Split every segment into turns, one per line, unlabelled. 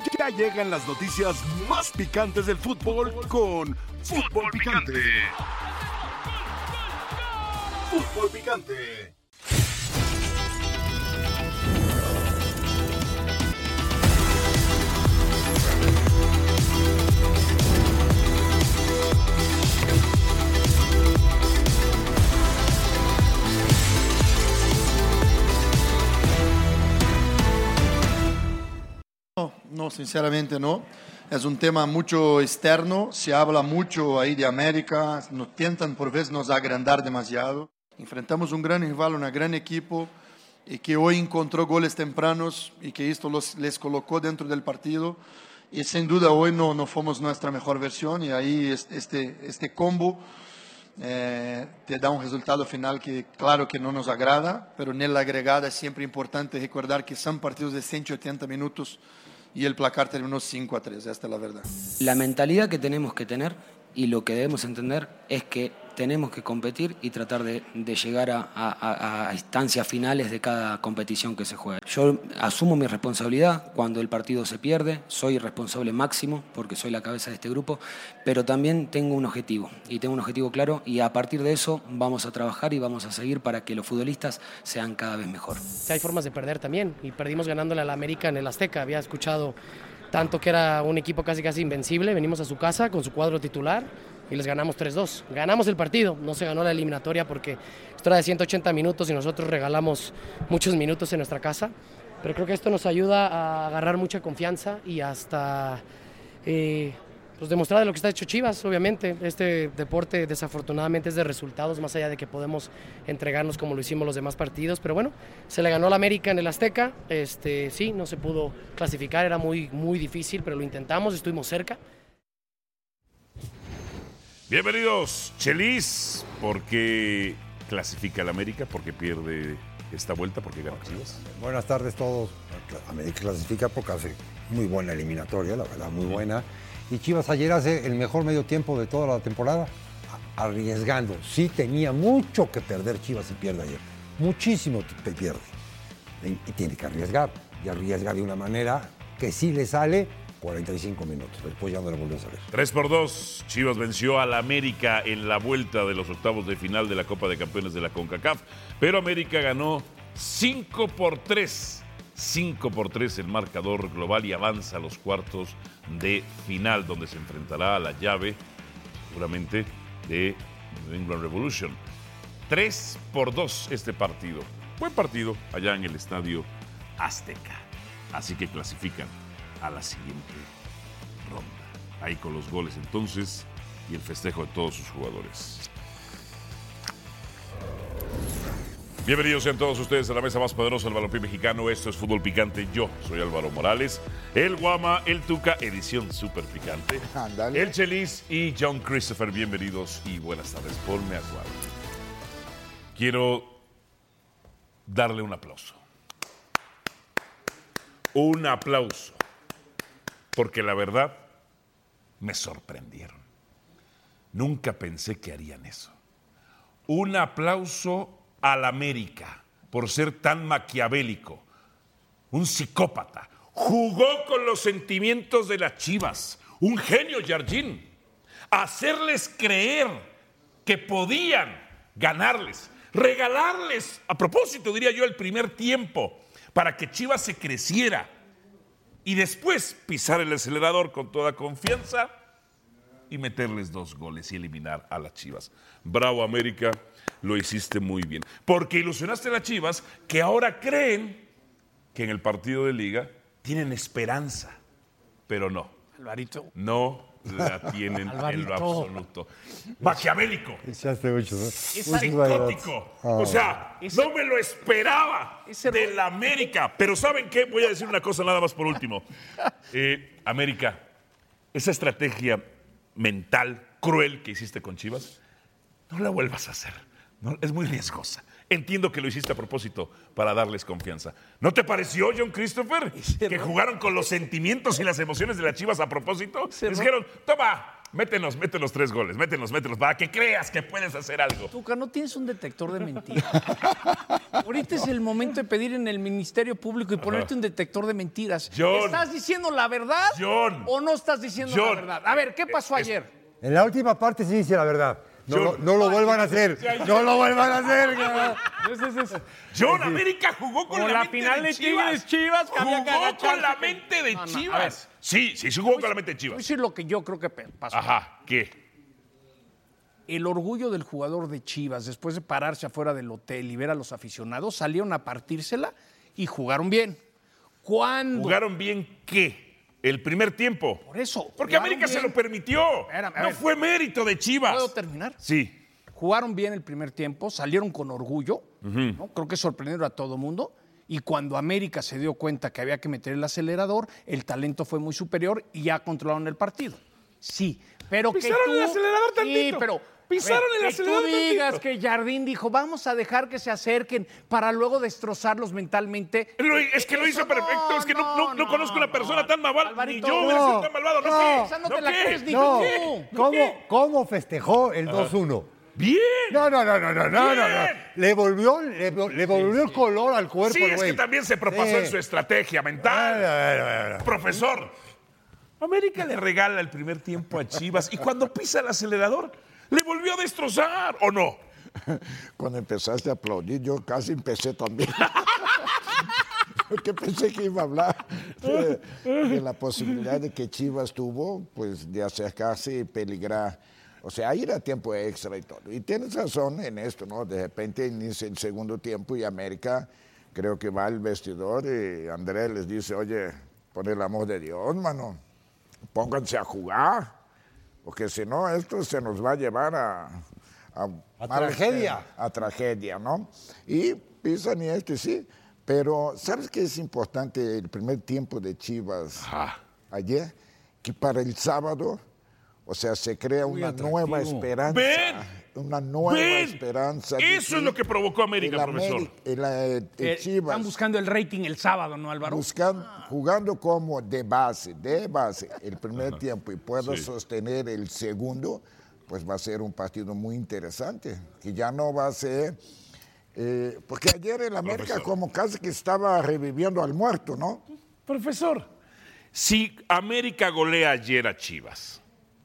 Ya llegan las noticias más picantes del fútbol con Fútbol Picante. Fútbol Picante.
No, sinceramente no. Es un tema mucho externo, se habla mucho ahí de América, nos tientan por veces nos agrandar demasiado. Enfrentamos un gran rival, un gran equipo y que hoy encontró goles tempranos y que esto les colocó dentro del partido. Y sin duda hoy no fuimos nuestra mejor versión y ahí este combo te da un resultado final que claro que no nos agrada, pero en la agregada es siempre importante recordar que son partidos de 180 minutos y el placar terminó 5-3, esta es la verdad.
La mentalidad que tenemos que tener y lo que debemos entender es que tenemos que competir y tratar de llegar a instancias finales de cada competición que se juegue. Yo asumo mi responsabilidad cuando el partido se pierde, soy responsable máximo porque soy la cabeza de este grupo, pero también tengo un objetivo y tengo un objetivo claro y a partir de eso vamos a trabajar y vamos a seguir para que los futbolistas sean cada vez mejor.
Hay formas de perder también y perdimos ganándole a la América en el Azteca. Había escuchado tanto que era un equipo casi invencible, venimos a su casa con su cuadro titular y les ganamos 3-2. Ganamos el partido, no se ganó la eliminatoria porque esto era de 180 minutos y nosotros regalamos muchos minutos en nuestra casa, pero creo que esto nos ayuda a agarrar mucha confianza y hasta pues demostrar de lo que está hecho Chivas. Obviamente este deporte desafortunadamente es de resultados más allá de que podemos entregarnos como lo hicimos los demás partidos, pero bueno, se le ganó a la América en el Azteca, sí, no se pudo clasificar, era muy difícil, pero lo intentamos, estuvimos cerca.
Bienvenidos, Chelis, porque clasifica el América, porque pierde esta vuelta, porque gana Chivas.
Buenas tardes a todos. América clasifica porque hace muy buena eliminatoria, la verdad, muy buena. Y Chivas ayer hace el mejor medio tiempo de toda la temporada, arriesgando. Sí tenía mucho que perder Chivas y pierde ayer. Muchísimo pierde. Y tiene que arriesgar. Y arriesga de una manera que sí le sale 45 minutos. Después ya no le volvió a salir.
3-2. Chivas venció al América en la vuelta de los octavos de final de la Copa de Campeones de la CONCACAF. Pero América ganó 5-3. 5-3 el marcador global y avanza a los cuartos de final, donde se enfrentará a la llave, seguramente, de New England Revolution. 3-2 este partido. Buen partido allá en el Estadio Azteca. Así que clasifican a la siguiente ronda. Ahí con los goles entonces y el festejo de todos sus jugadores. Bienvenidos sean todos ustedes a la mesa más poderosa del balompié mexicano. Esto es Fútbol Picante. Yo soy Álvaro Morales, el Guama, el Tuca, edición súper picante. Andale. El Chelis y John Christopher. Bienvenidos y buenas tardes. Ponme a cuadro. Quiero darle un aplauso. Un aplauso. Porque la verdad, me sorprendieron. Nunca pensé que harían eso. Un aplauso al América por ser tan maquiavélico, un psicópata, jugó con los sentimientos de las Chivas, un genio Jardín, hacerles creer que podían ganarles, regalarles, a propósito diría yo, el primer tiempo para que Chivas se creciera y después pisar el acelerador con toda confianza y meterles 2 goles y eliminar a las Chivas. Bravo América, lo hiciste muy bien. Porque ilusionaste a las Chivas que ahora creen que en el partido de liga tienen esperanza, pero no.
Alvarito.
No la tienen en lo absoluto. Maquiavélico.
Echaste mucho, ¿no?
Es psicótico. O sea, no me lo esperaba de la América. Pero ¿saben qué? Voy a decir una cosa nada más por último. América, esa estrategia mental, cruel que hiciste con Chivas, no la vuelvas a hacer. No, es muy riesgosa. Entiendo que lo hiciste a propósito para darles confianza. ¿No te pareció, John Christopher, que jugaron con los sentimientos y las emociones de las Chivas a propósito? Les dijeron, toma, Métenos 3 goles, métenos, para que creas que puedes hacer algo.
Tuca, no tienes un detector de mentiras. Ahorita es el momento de pedir en el Ministerio Público y ponerte un detector de mentiras.
John.
¿Estás diciendo la verdad
John.
o no estás diciendo la verdad? A ver, ¿qué pasó ayer?
En la última parte sí dice la verdad. No lo vuelvan a hacer. No lo vuelvan a hacer.
John, América jugó con la mente
final
de
de
Chivas.
Tigres-Chivas, que había que
Jugó
agacharse.
con la mente de Chivas. Sí, jugó con la mente de
Voy a
Chivas.
decir lo que yo creo que pasó.
Ajá, ¿qué?
El orgullo del jugador de Chivas, después de pararse afuera del hotel y ver a los aficionados, salieron a partírsela y jugaron bien. ¿Cuándo?
¿Jugaron bien qué? El primer tiempo.
Por eso.
Porque
jugaron
América
bien.
se lo permitió.
Espérame, a
No
ver.
fue mérito de Chivas.
¿Puedo terminar?
Sí.
Jugaron bien el primer tiempo, salieron con orgullo, ¿no? Creo que sorprendieron a todo mundo. Y cuando América se dio cuenta que había que meter el acelerador, el talento fue muy superior y ya controlaron el partido. Sí, pero
Pisaron
que tú...
el acelerador tantito.
Sí, pero...
Pisaron
a ver,
el acelerador
Que tú digas
tantito.
que Jardín dijo, vamos a dejar que se acerquen para luego destrozarlos mentalmente.
Es que lo hizo
Eso
perfecto. Es que no conozco una persona tan malvada. Ni
Alvarito,
yo hubiera sido tan malvado. ¿No qué?
Esa no te la
qué?
crees ni
No,
tú.
¿cómo festejó el 2-1?
Bien.
No. Le volvió el color al cuerpo,
Sí, es
güey.
que también se propasó en su estrategia mental. Profesor, América le regala el primer tiempo a Chivas y cuando pisa el acelerador, le volvió a destrozar, ¿o no?
Cuando empezaste a aplaudir, yo casi empecé también. Porque pensé que iba a hablar de la posibilidad de que Chivas tuvo, pues, de acercarse y peligrar. O sea, ir a tiempo extra y todo. Y tienes razón en esto, ¿no? De repente inicia el segundo tiempo y América creo que va al vestidor y Andrés les dice, oye, por el amor de Dios, mano, pónganse a jugar. Porque si no, esto se nos va a llevar a
tragedia.
A tragedia, ¿no? Y pisan y sí. Pero, ¿sabes qué es importante el primer tiempo de Chivas ayer? Que para el sábado, o sea, se crea una nueva esperanza.
¡Ven!
Una nueva
¡Ven!
esperanza.
Eso es lo que provocó América, profesor.
Chivas.
Están buscando el rating el sábado, ¿no, Álvaro?
Jugando como de base, el primer tiempo y pueda sostener el segundo, pues va a ser un partido muy interesante, que ya no va a ser... porque ayer el América como casi que estaba reviviendo al muerto, ¿no?
Profesor, si América golea ayer a Chivas,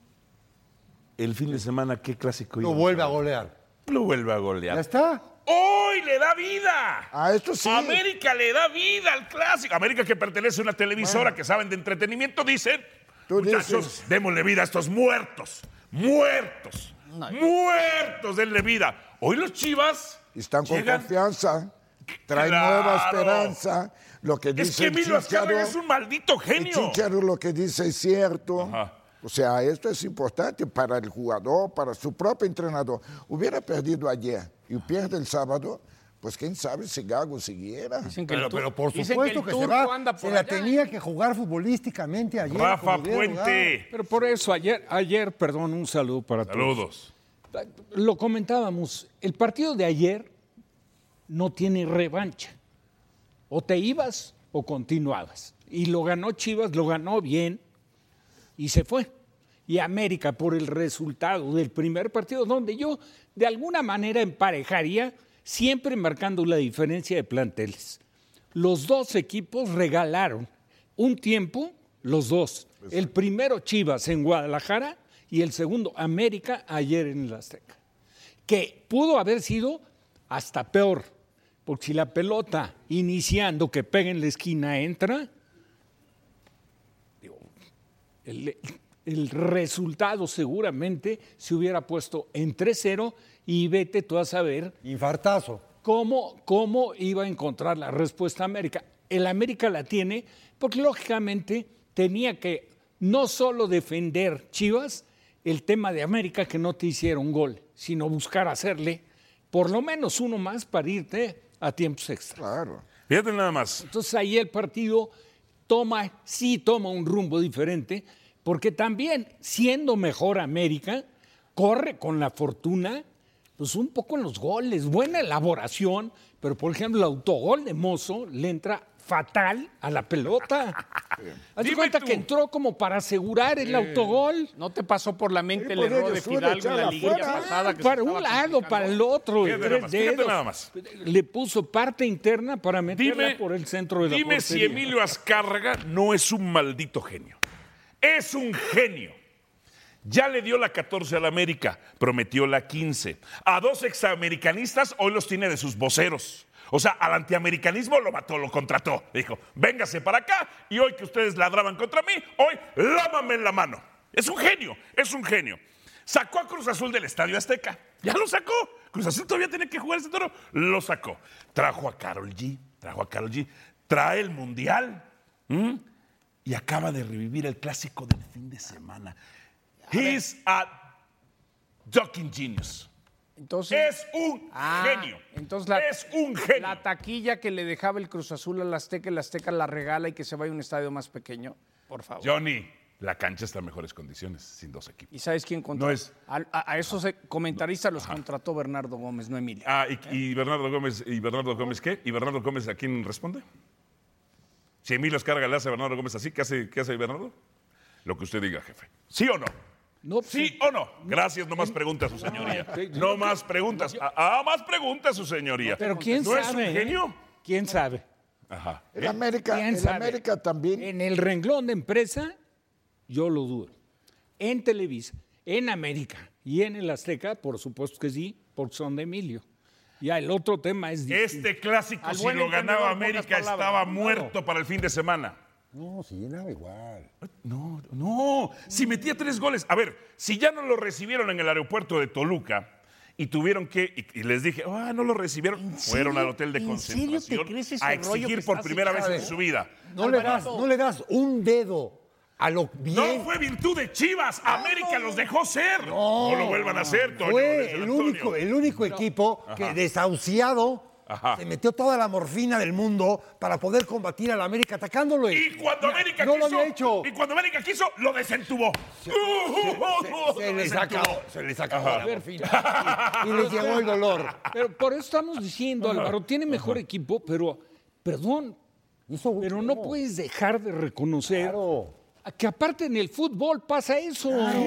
el fin de semana, ¿qué clásico
Lo
íbamos
vuelve a
ver?
golear.
Lo vuelve a golear.
¿Ya está?
¡Hoy le da vida!
A esto sí.
América le da vida al clásico. América, que pertenece a una televisora que saben de entretenimiento, dicen, muchachos,
dices.
démosle vida a estos muertos. ¡Muertos! Denle vida. Hoy los Chivas
Están con
llegan...
confianza, traen
Claro.
nueva esperanza. Lo que
Es
dice
que
el
Emilio Azcárraga
Chicharo,
es un maldito
el
genio.
Chicharo lo que dice es cierto.
Ajá.
O sea, esto es importante para el jugador, para su propio entrenador. Hubiera perdido ayer y pierde el sábado, pues quién sabe si Gago siguiera.
Dicen que
Pero por
dicen
supuesto que se
turco
va.
anda por
Se la
allá,
tenía que jugar futbolísticamente ayer.
Rafa
como hubiera jugado.
Puente.
Pero por eso, ayer, perdón, un saludo para todos.
Saludos.
Lo comentábamos, el partido de ayer no tiene revancha. O te ibas o continuabas. Y lo ganó Chivas, lo ganó bien y se fue. Y América, por el resultado del primer partido, donde yo de alguna manera emparejaría, siempre marcando la diferencia de planteles. Los dos equipos regalaron un tiempo, los dos. El primero Chivas en Guadalajara y el segundo América ayer en el Azteca. Que pudo haber sido hasta peor, porque si la pelota iniciando que pega en la esquina entra, digo, el resultado seguramente se hubiera puesto en 3-0 y vete tú a saber
Infartazo.
cómo iba a encontrar la respuesta América. El América la tiene porque lógicamente tenía que no solo defender Chivas el tema de América que no te hiciera un gol, sino buscar hacerle por lo menos uno más para irte a tiempos extra.
Claro.
Fíjate nada más.
Entonces ahí el partido toma un rumbo diferente, porque también siendo mejor América, corre con la fortuna, pues un poco en los goles, buena elaboración, pero por ejemplo el autogol de Mozo le entra fatal a la pelota. Haz de
Dime
cuenta
tú.
que entró como para asegurar el autogol.
¿No te pasó por la mente el
pues,
error de
ellos suelen
Fidalgo en la
echarla
liguilla
afuera.
pasada? Que se
Para
estaba
un lado,
complicando?
para el otro.
Fíjate
Tres
nada más, fíjate
dedos.
nada más.
Le puso parte interna para meterla por el centro de la
Dime si
portería.
Emilio Azcárraga no es un maldito genio. Es un genio. Ya le dio la 14 a la América, prometió la 15. A 2 examericanistas hoy los tiene de sus voceros. O sea, al antiamericanismo lo mató, lo contrató. Dijo, véngase para acá y hoy que ustedes ladraban contra mí, hoy lámame en la mano. Es un genio, es un genio. Sacó a Cruz Azul del Estadio Azteca. Ya lo sacó. Cruz Azul todavía tiene que jugar ese toro. Lo sacó. Trajo a Karol G. Trae el Mundial. Y acaba de revivir el clásico del fin de semana. He's a ducking genius.
Entonces,
Es un genio.
Entonces
es un genio.
La taquilla que le dejaba el Cruz Azul al Azteca, el Azteca la regala y que se vaya a un estadio más pequeño, por favor.
Johnny, la cancha está en mejores condiciones sin 2 equipos.
¿Y sabes quién contrató?
No es-
A esos comentaristas los contrató Bernardo Gómez, no Emilio.
¿Y Bernardo Gómez? ¿Y Bernardo Gómez qué? ¿Y Bernardo Gómez a quién responde? Si Emilio Azcárraga le hace a Bernardo Gómez así, ¿qué hace Bernardo? Lo que usted diga, jefe. ¿Sí o no?
No,
¿Sí o no? Gracias, no más preguntas, su señoría. No más preguntas. Más preguntas, su señoría.
Pero quién
¿No
sabe.
es un genio?
¿Quién sabe?
Ajá.
En América,
¿Quién
en
sabe?
América también.
En el renglón de empresa, yo lo dudo. En Televisa, en América y en el Azteca, por supuesto que sí, porque son de Emilio. Ya el otro tema es distinto.
Este clásico,
Al
si
buen
lo ganaba
entendedor, pocas
América,
palabras.
estaba muerto para el fin de semana.
No, se llenaba igual.
No, si metía 3 goles. A ver, si ya no lo recibieron en el aeropuerto de Toluca y tuvieron que, y les dije, no lo recibieron, fueron al hotel de
¿En serio
concentración
te crees ese
a
rollo
exigir
que
por
estás
primera vez
echando?
en su vida.
No le das un dedo a lo bien.
No fue virtud de Chivas, América los dejó ser. No lo vuelvan a hacer, Toño.
Fue
de San Antonio.
el único equipo que desahuciado se metió toda la morfina del mundo para poder combatir a la América atacándolo.
Y cuando América
no
quiso,
lo había hecho.
y cuando América quiso, lo desentubó.
Se les acabó
Ajá.
la morfina. Y les llegó el dolor.
Pero por eso estamos diciendo, Álvaro, tiene mejor equipo, pero, perdón, pero no puedes dejar de reconocer que aparte en el fútbol pasa eso.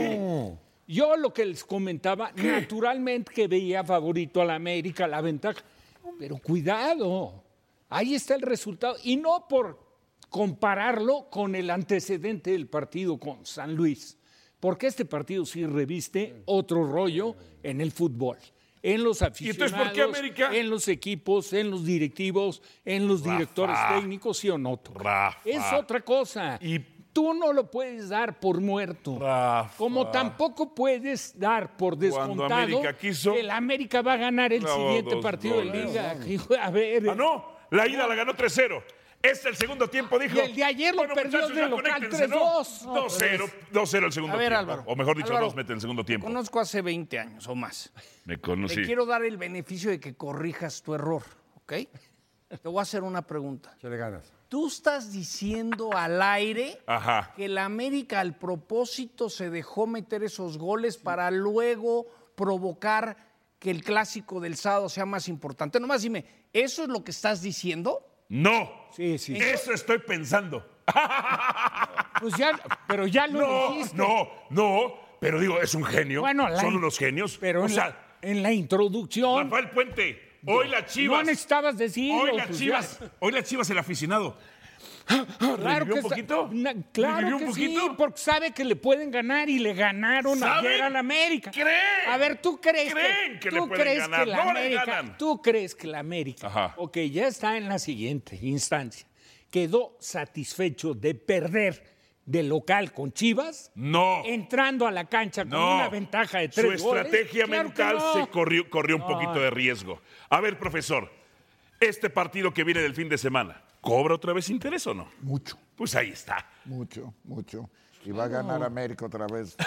Yo lo que les comentaba, naturalmente que veía favorito a la América, la ventaja, pero cuidado, ahí está el resultado. Y no por compararlo con el antecedente del partido con San Luis, porque este partido sí reviste otro rollo en el fútbol. En los aficionados,
entonces por qué América?
en los equipos, en los directivos, en los directores técnicos, ¿sí o no?
Rafa.
Es otra cosa.
Y
tú no lo puedes dar por muerto.
Rafa.
Como tampoco puedes dar por descontado
América quiso,
que el América va a ganar el
clavó
siguiente
2
partido de
goles.
Liga. A ver.
no, la ida la ganó 3-0. El segundo tiempo dijo.
Y el de ayer lo perdió
muchachos,
de
ya
local
conéctense, ¿no?
3-2.
2-0 el segundo
A ver,
tiempo.
Álvaro.
O mejor dicho,
Álvaro,
2 mete en el segundo tiempo.
Conozco hace 20 años o más.
Me conocí.
Te quiero dar el beneficio de que corrijas tu error, ¿ok? Te voy a hacer una pregunta.
Se le ganas.
Tú estás diciendo al aire
Ajá.
que la América al propósito se dejó meter esos goles para luego provocar que el clásico del sábado sea más importante. Nomás dime, ¿eso es lo que estás diciendo?
No.
Sí, sí.
Eso estoy pensando.
Pues ya, pero ya lo dijiste.
No. Pero digo, es un genio.
Bueno,
Son unos genios.
Pero
o
en,
sea,
en la introducción
Rafael Puente, hoy la Chivas.
no necesitabas decirlo.
Hoy la Chivas, el aficionado.
Claro
¿Revivió
que
un poquito?
Claro
¿Revivió
que
un
sí,
poquito?
porque sabe que le pueden ganar y le ganaron
¿Saben?
ayer al América.
¿Creen?
A ver, ¿tú crees
¿Creen que le
tú
pueden
crees
ganar?
que la
No le
América,
ganan.
tú crees que la América,
Ajá.
ok, ya está en la siguiente instancia, quedó satisfecho de perder de local con Chivas?
No.
Entrando a la cancha con
No.
una ventaja de 3
Su
goles.
estrategia
Claro que
mental
no.
se corrió un poquito de riesgo. A ver, profesor, este partido que viene del fin de semana, ¿cobra otra vez interés o no?
Mucho,
Pues ahí está.
mucho. Y va a ganar América otra vez.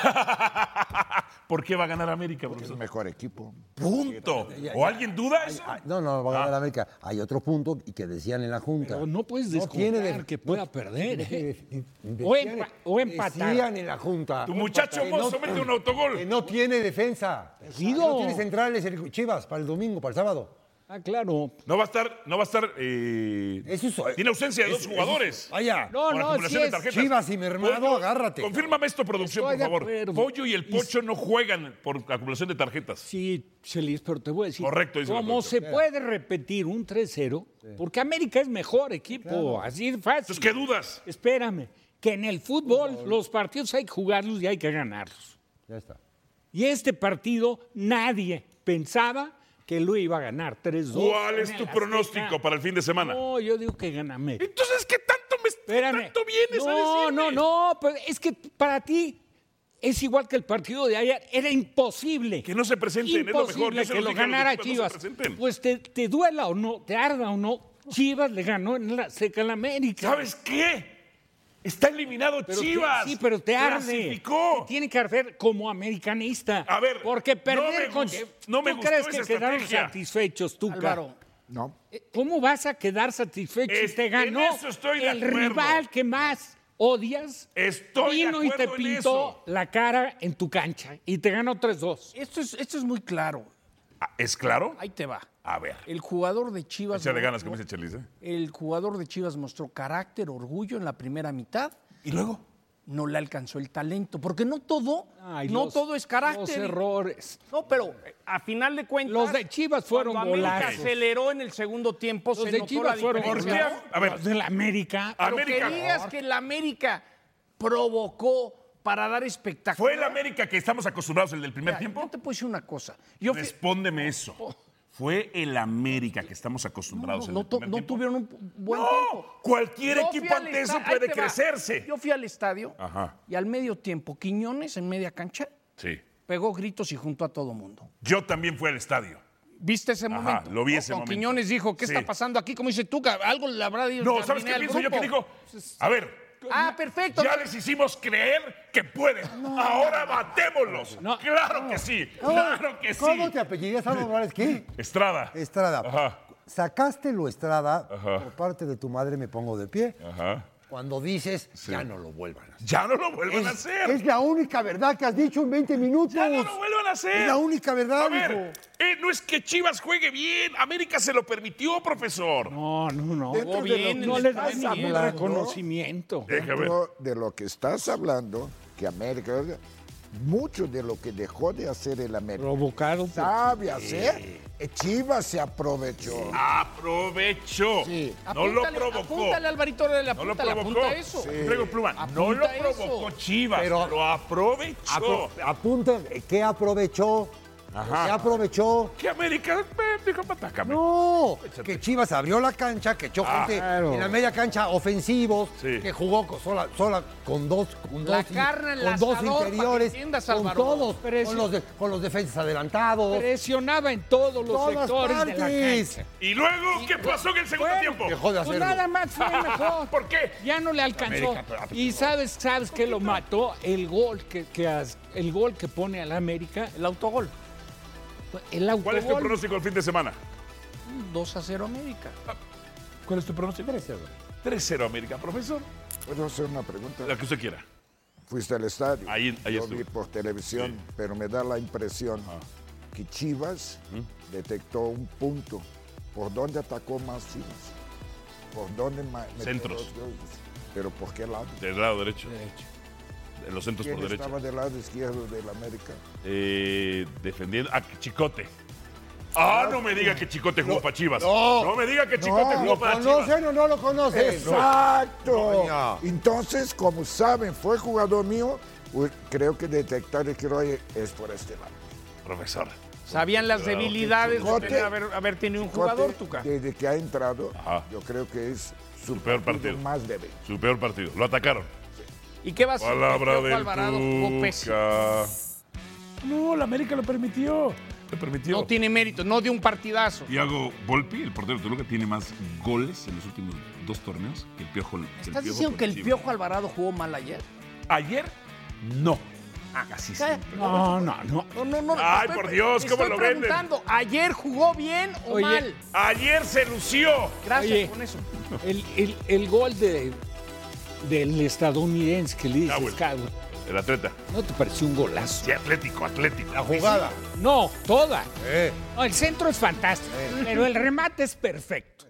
¿Por qué va a ganar América,
Es el
profesor?
mejor equipo.
Punto. ¿O alguien duda eso?
No, va a ganar América. Hay otro punto y que decían en la Junta.
Pero no puedes
No tiene
descontar que pueda perder. O
Decían
empatar.
en la Junta.
Tu muchacho
que
mozo mete un autogol.
Que no tiene defensa.
Perdido.
No tiene centrales el Chivas para el domingo, para el sábado.
Ah, claro.
No va a estar. Tiene ausencia de 2 jugadores.
Vaya.
No,
Con
no,
acumulación
si
de
es
tarjetas.
Chivas y Mermado,
Pollo,
agárrate.
Confírmame esto, producción,
Estoy
por
de
favor.
acuerdo.
Pollo y el Pocho no juegan por acumulación de tarjetas.
Sí, Chelis, pero te voy a decir.
Correcto, dice la
¿Cómo
producción.
se puede repetir un 3-0? Porque América es mejor equipo, así de fácil.
Entonces, ¿qué dudas?
Espérame, que en el fútbol los partidos hay que jugarlos y hay que ganarlos.
Ya está.
Y este partido nadie pensaba que lo iba a ganar 3-2.
¿Cuál es
en
tu
el
pronóstico
Azteca.
para el fin de semana?
No, yo digo que gana América.
Entonces, ¿qué tanto vienes a decirme?
No, pero es que para ti es igual que el partido de ayer. Era imposible.
Que no se presenten, es lo mejor. Yo se
que
los
lo
dije a los
ganara
equipos, no
Chivas.
se presenten.
Pues te duela o no, te arda o no, Chivas le ganó en la Azteca al América.
¿Sabes qué? Está eliminado Chivas.
Sí, pero te arde.
Clasificó.
Te tiene que arder como americanista.
A ver,
porque perder
no me
¿tú
gustó
crees que
esa
quedaron
estrategia.
satisfechos, Tuca?
Álvaro,
No.
¿Cómo vas a quedar satisfecho si te ganó
en eso estoy de
el
acuerdo.
rival que más odias?
Estoy de
Vino y te
acuerdo en
pintó
eso.
la cara en tu cancha y te ganó 3-2.
esto es muy claro.
¿Es claro?
Ahí te va.
A ver.
El jugador de Chivas.
Échale ganas, como dice Chelis, ¿eh?
El jugador de Chivas mostró carácter, orgullo en la primera mitad.
¿Y luego?
No le alcanzó el talento, porque no todo,
Ay,
no
los-
todo es carácter.
Los errores.
No, pero a final de cuentas.
Los de Chivas fueron
cuando América
golazos.
aceleró en el segundo tiempo,
Los
se
de
notó
Chivas
la
fueron
diferencia.
¿Por qué? A ver.
Los de la América.
Pero
América.
que digas que la América provocó para dar espectáculo.
¿Fue el América que estamos acostumbrados, el del primer
Mira,
tiempo?
Yo te puedo decir una cosa. Yo fui-
Respóndeme eso. ¿Fue el América que estamos acostumbrados
no,
en el primer
no
tiempo?
tuvieron un buen
No,
tiempo.
cualquier
Yo
equipo
fui al
ante eso
esta- ahí
puede
te va.
crecerse.
Yo fui al estadio
Ajá.
y al medio tiempo, Quiñones en media cancha
Sí.
pegó gritos y juntó a todo mundo.
Yo también fui al estadio.
¿Viste ese
Ajá,
momento?
lo vi ese
Con
momento.
Quiñones dijo, ¿qué
Sí.
está pasando aquí? Como dice Tuca, algo le habrá dicho.
No, ¿sabes qué pienso yo? Que dijo, a ver,
Ah, perfecto.
ya les hicimos creer que pueden. Ahora matémoslos.
No.
Claro que sí, claro que sí.
¿Cómo te apellidas, Álvaro? ¿Qué?
Estrada.
Estrada.
Ajá.
Sacaste lo Estrada,
Ajá.
por parte de tu madre me pongo de pie.
Ajá.
Cuando dices, ya no lo vuelvan a hacer.
Ya no lo vuelvan a hacer.
Es la única verdad que has dicho en 20 minutos.
Ya no lo vuelvan a hacer.
Es la única verdad,
A ver,
hijo.
no es que Chivas juegue bien. América se lo permitió, profesor.
No.
Dentro de lo que
No les
estás
dan ningún
hablando,
reconocimiento.
Deja ver.
dentro de lo que estás hablando, que América, mucho de lo que dejó de hacer el América,
Provocado por...
sabe hacer, Chivas se aprovechó.
Aprovechó.
Sí.
No lo provocó.
Apúntale, Alvarito, le
No lo
apunta,
provocó.
apunta eso.
Traigo pluma. No lo
Apunta eso.
provocó Chivas,
Pero-
lo aprovechó.
Apunta, ¿qué aprovechó?
Ajá.
¿Qué aprovechó?
Que América dijo, patácame.
No,
Échate.
que Chivas abrió la cancha, que echó gente
claro.
en la media cancha ofensivos,
Sí.
que jugó sola con dos,
La carne en el
con dos
asador, para que
interiores,
entiendas,
con
Álvaro.
todos,
Precio-
con los defensas adelantados.
Presionaba en todos los
Todas
sectores de la
partes.
cancha.
¿Y luego qué pasó en el segundo
Bueno,
tiempo?
Dejó de
Pues
hacerlo.
nada más fue mejor.
¿Por qué?
Ya no le alcanzó. Y sabes que lo mató el gol el gol que pone al América,
El autogol.
el autogol.
¿Cuál es tu pronóstico el fin de semana?
2-0 América.
¿Cuál es tu pronóstico? 3-0 América, profesor.
¿Puedo hacer una pregunta?
La que usted quiera.
Fuiste al estadio.
Ahí
Yo
estuve.
vi por televisión,
Sí.
pero me da la impresión que Chivas detectó un punto. ¿Por dónde atacó más Chivas? ¿Por dónde metió
Centros.
los goles? ¿Pero por qué lado?
Del lado derecho. En los centros
¿Quién
por derecha.
estaba del lado izquierdo del América?
Defendiendo. Chicote. No me diga que Chicote jugó para Chivas.
No.
No me diga que Chicote jugó
¿Lo
para Chivas.
conocen o no lo conocen?
¡Exacto!
Coño.
Entonces, como saben, fue jugador mío, creo que detectar que Roy es por este lado.
Profesor.
Sabían las debilidades de
Chicote-
tener- haber tenido un jugador,
Chicote,
Tuca.
desde que ha entrado,
Ajá.
yo creo que es su
peor partido.
más débil.
Su peor partido. Lo atacaron.
¿Y qué va a hacer?
Palabra
Piojo
del
Alvarado jugó pésimo.
Tuca. No, la América lo permitió. Lo permitió.
No tiene mérito, no dio un partidazo.
Thiago Volpi, el portero de Toluca, tiene más goles en los últimos 2 torneos que el Piojo.
¿Estás diciendo que el Piojo Alvarado jugó mal ayer?
Ayer, no. Casi sí.
No.
No.
Ay, por Dios, ¿cómo
estoy
lo venden?
preguntando, ¿ayer jugó bien o
Oye.
mal?
Ayer se lució.
Gracias
Oye.
con eso.
El gol del estadounidense que le dices
Cowell.
Cowell,
El atleta.
¿No te pareció un golazo?
Sí, atlético.
La jugada.
No, toda. No, el centro es fantástico, pero el remate es perfecto.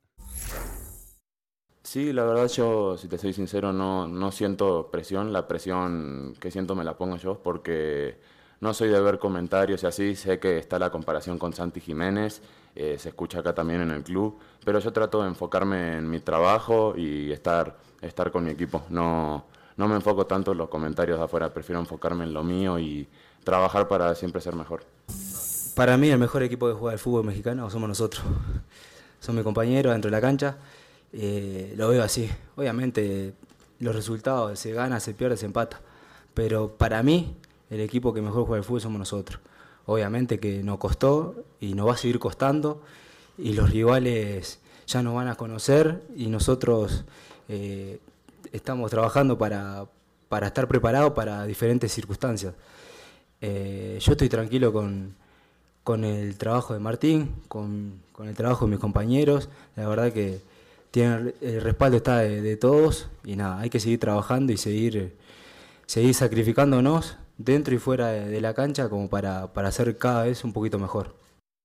Sí, la verdad yo, si te soy sincero, no siento presión. La presión que siento me la pongo yo porque no soy de ver comentarios y así. Sé que está la comparación con Santi Jiménez, se escucha acá también en el club, pero yo trato de enfocarme en mi trabajo y estar con mi equipo. No me enfoco tanto en los comentarios de afuera, prefiero enfocarme en lo mío y trabajar para siempre ser mejor.
Para mí el mejor equipo que juega el fútbol mexicano somos nosotros. Son mis compañeros dentro de la cancha. Lo veo así. Obviamente los resultados, se gana, se pierde, se empata. Pero para mí el equipo que mejor juega el fútbol somos nosotros. Obviamente que nos costó y nos va a seguir costando. Y los rivales ya nos van a conocer y nosotros estamos trabajando para estar preparados para diferentes circunstancias. Yo estoy tranquilo con el trabajo de Martín, con el trabajo de mis compañeros. La verdad que el respaldo está de todos y nada, hay que seguir trabajando y seguir sacrificándonos dentro y fuera de la cancha como para ser cada vez un poquito mejor.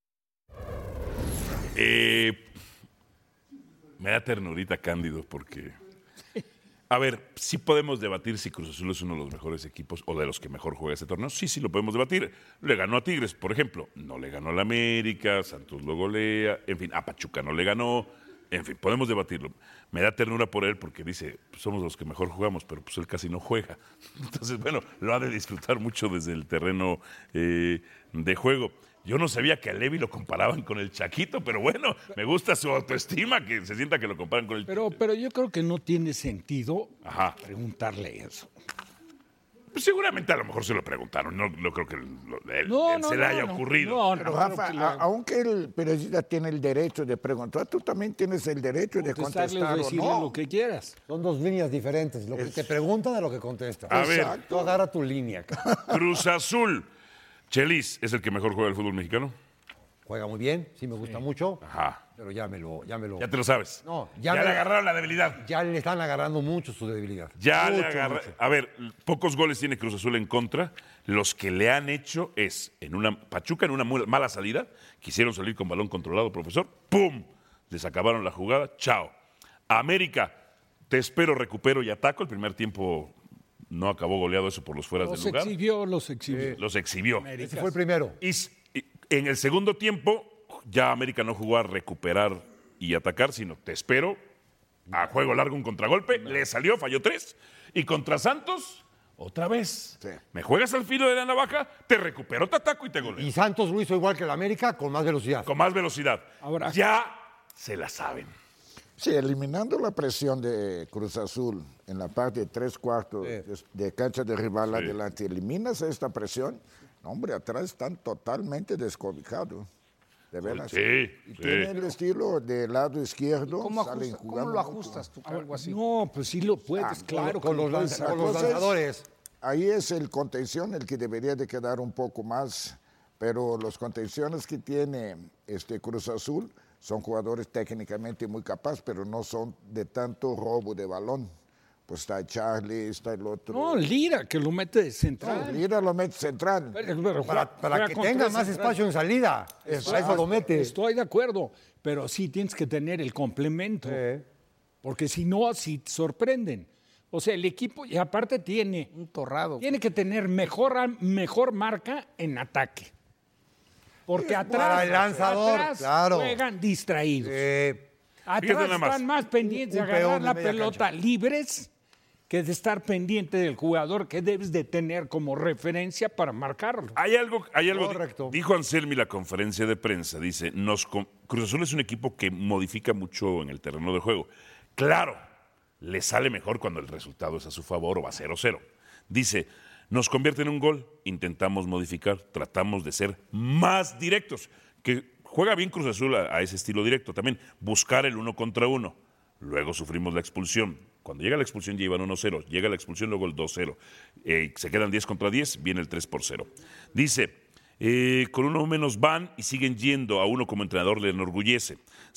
Me da ternurita Cándido porque... A ver, sí podemos debatir si Cruz Azul es uno de los mejores equipos o de los que mejor juega este torneo. Sí, lo podemos debatir. Le ganó a Tigres, por ejemplo. No le ganó a la América, Santos lo golea. En fin, a Pachuca no le ganó. En fin, podemos debatirlo. Me da ternura por él porque dice, pues somos los que mejor jugamos, pero pues él casi no juega. Entonces, bueno, lo ha de disfrutar mucho desde el terreno de juego. Yo no sabía que a Levi lo comparaban con el Chaquito, pero bueno, me gusta su autoestima, que se sienta que lo comparan con el...
Pero yo creo que no tiene sentido preguntarle eso.
Pues seguramente a lo mejor se lo preguntaron, no creo que él se le haya ocurrido.
Pero Rafa, aunque el periodista tiene el derecho de preguntar, tú también tienes el derecho de contestar
decirle
o no.
lo que quieras.
Son dos líneas diferentes, lo que te preguntan a lo que contestas.
A ver.
Tú agarra tu línea.
Cruz Azul. Chelis, ¿es el que mejor juega el fútbol mexicano?
Juega muy bien, sí me gusta mucho.
Ajá.
Pero ya
te lo sabes.
No,
ya le agarraron la debilidad.
Ya le están agarrando mucho su debilidad.
Ya le agarraron. A ver, pocos goles tiene Cruz Azul en contra. Los que le han hecho es Pachuca en una mala salida. Quisieron salir con balón controlado, profesor. ¡Pum! Les acabaron la jugada. ¡Chao! América, te espero, recupero y ataco. El primer tiempo no acabó goleado eso por los fueras del lugar.
Los exhibió.
Ese fue el primero.
Y en el segundo tiempo, ya América no jugó a recuperar y atacar, sino te espero, a juego largo un contragolpe, le salió, falló 3. Y contra Santos, otra vez. Sí. Me juegas al filo de la navaja, te recupero, te ataco y te goleo.
Y Santos lo hizo igual que el América, con más velocidad.
Con más velocidad. Ahora, ya se la saben.
Sí, eliminando la presión de Cruz Azul en la parte de 3/4 de cancha de rival adelante, eliminas esta presión, hombre, atrás están totalmente descobijados. De veras.
Sí,
y tiene el estilo del lado izquierdo.
¿Cómo lo ajustas tú? Algo así.
No, pues sí lo puedes, claro.
Con los lanzadores.
Ahí es el contención el que debería de quedar un poco más, pero los contenciones que tiene Cruz Azul son jugadores técnicamente muy capaces, pero no son de tanto robo de balón. Pues está Charlie, está el otro.
No, Lira, que lo mete de central.
No, Lira lo mete central.
Pero
para que tenga más espacio en salida. Eso lo mete.
Estoy de acuerdo, pero sí tienes que tener el complemento. Porque si no, sí te sorprenden. O sea, el equipo, y aparte tiene
un torrado.
Tiene que tener mejor marca en ataque. Porque atrás juegan distraídos. Atrás están más pendientes de agarrar la pelota libres que de estar pendiente del jugador que debes de tener como referencia para marcarlo.
Hay algo
Correcto.
Dijo Anselmi en la conferencia de prensa, dice, Cruz Azul es un equipo que modifica mucho en el terreno de juego. Claro, le sale mejor cuando el resultado es a su favor o va 0-0. Dice, nos convierte en un gol, intentamos modificar, tratamos de ser más directos. Que juega bien Cruz Azul a ese estilo directo también, buscar el 1 contra 1. Luego sufrimos la expulsión. Cuando llega la expulsión ya iban 1-0, llega la expulsión, luego el 2-0. Se quedan 10 contra 10, viene el 3-0. Dice, con uno menos van y siguen yendo, a uno como entrenador le enorgullece.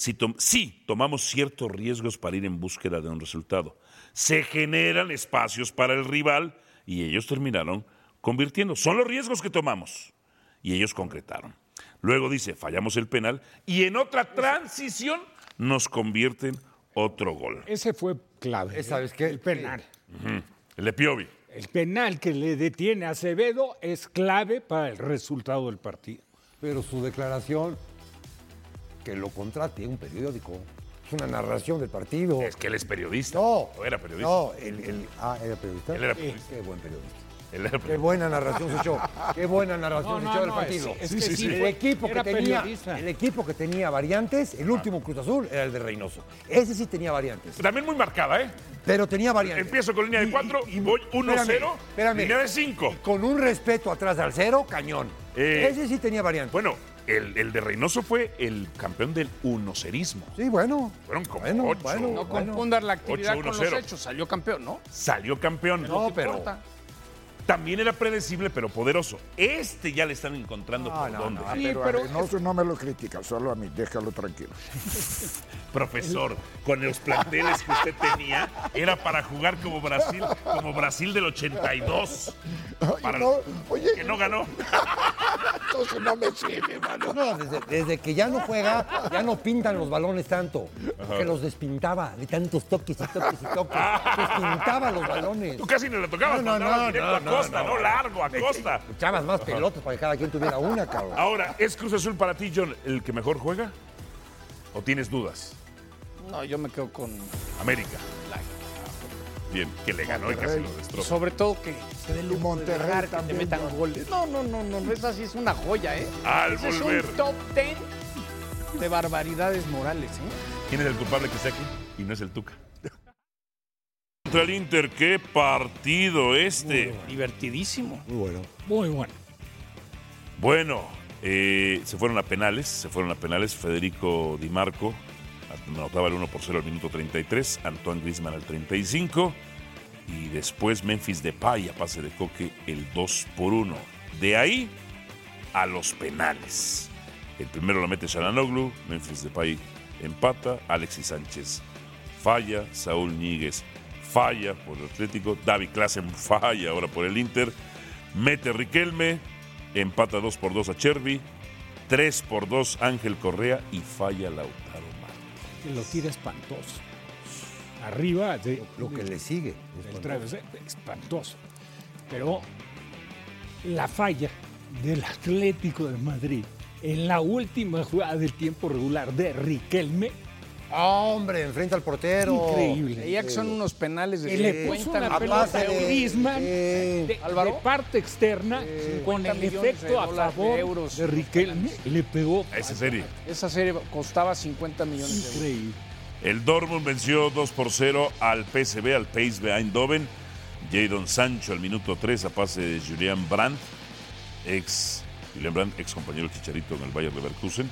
Sí, tomamos ciertos riesgos para ir en búsqueda de un resultado. Se generan espacios para el rival y ellos terminaron convirtiendo. Son los riesgos que tomamos y ellos concretaron. Luego dice, fallamos el penal y en otra transición nos convierten otro gol.
Ese fue clave.
¿Sabes qué?
El penal.
El de Piovi.
El penal que le detiene a Acevedo es clave para el resultado del partido.
Pero su declaración, que lo contrate un periódico, es una narración del partido.
Es que él es periodista.
No.
¿O era periodista?
No, ¿era periodista?
Él era periodista.
Qué buen periodista.
Él era
Qué
periodista.
buena narración se echó. Qué buena narración se echó del partido.
Es que sí,
El equipo
era periodista.
el equipo que tenía variantes, el último Cruz Azul era el de Reynoso. Ese sí tenía variantes.
También muy marcada, ¿eh?
Pero tenía variantes.
Empiezo con línea de 4 y voy 1-0.
Espérame.
Línea de 5.
Con un respeto atrás al 0, cañón. Ese sí tenía variantes.
Bueno, el de Reynoso fue el campeón del unocerismo.
Sí, bueno.
Fueron como
Bueno,
8.
bueno.
No confundas la actividad con los
8-1-0.
hechos. Salió campeón, ¿no?
Salió campeón.
No, pero
importa.
También era predecible, pero poderoso. Este ya le están encontrando por dónde.
Pero a Reynoso no me lo critica, solo a mí, déjalo tranquilo.
Profesor, con los planteles que usted tenía, era para jugar como Brasil del 82. Para que no ganó.
Entonces no me sirve, mano.
No, desde que ya no juega, ya no pintan los balones tanto. Que los despintaba de tantos toques y toques y toques. Despintaba los balones.
Tú casi no le tocabas, mandabas directo a Costa, no largo, a Costa.
Echabas más pelotas para que cada quien tuviera una, cabrón.
Ahora, ¿es Cruz Azul para ti, John, el que mejor juega? ¿O tienes dudas?
No, yo me quedo con
América. Bien, que le ganó y casi lo destrozó.
sobre todo que se dé el lujo de
Monterrey
dejar que te
también,
metan
ya.
goles. No, esa sí es una joya, ¿eh?
Al
Ese
volver.
es un top 10 de barbaridades morales, ¿eh?
¿Quién es el culpable que está aquí? Y no es el Tuca. Contra el Inter, qué partido este.
Divertidísimo.
Muy bueno.
Muy bueno.
Bueno, se fueron a penales. Federico Di Marco anotaba el 1-0 al minuto 33, Antoine Griezmann al 35 y después Memphis Depay a pase de Coque el 2-1. De ahí a los penales. El primero lo mete Çalhanoğlu, Memphis Depay empata, Alexis Sánchez falla, Saúl Ñíguez falla por el Atlético, David Klaassen falla ahora por el Inter, mete Riquelme, empata 2-2 a Chervi, 3-2 Ángel Correa y falla Lautaro Martínez.
Que lo tira espantoso. Arriba de
Lo que le sigue.
el traves, espantoso. Pero la falla del Atlético de Madrid en la última jugada del tiempo regular de Riquelme,
Hombre, enfrenta al portero.
increíble.
Ya que son unos penales de
Que le puso
50
una
a
pelota
pase
de
de-
Griezmann
Álvaro.
de parte externa con
50
el
millones
efecto
de
a
dólares,
favor
de euros.
de Riquelme, le pegó.
A esa serie.
Esa serie costaba 50 millones de euros.
Increíble.
El Dortmund venció 2-0 al PSV, al PSV Eindhoven. Jadon Sancho al minuto 3 a pase de Julian Brandt, ex compañero del Chicharito en el Bayer Leverkusen.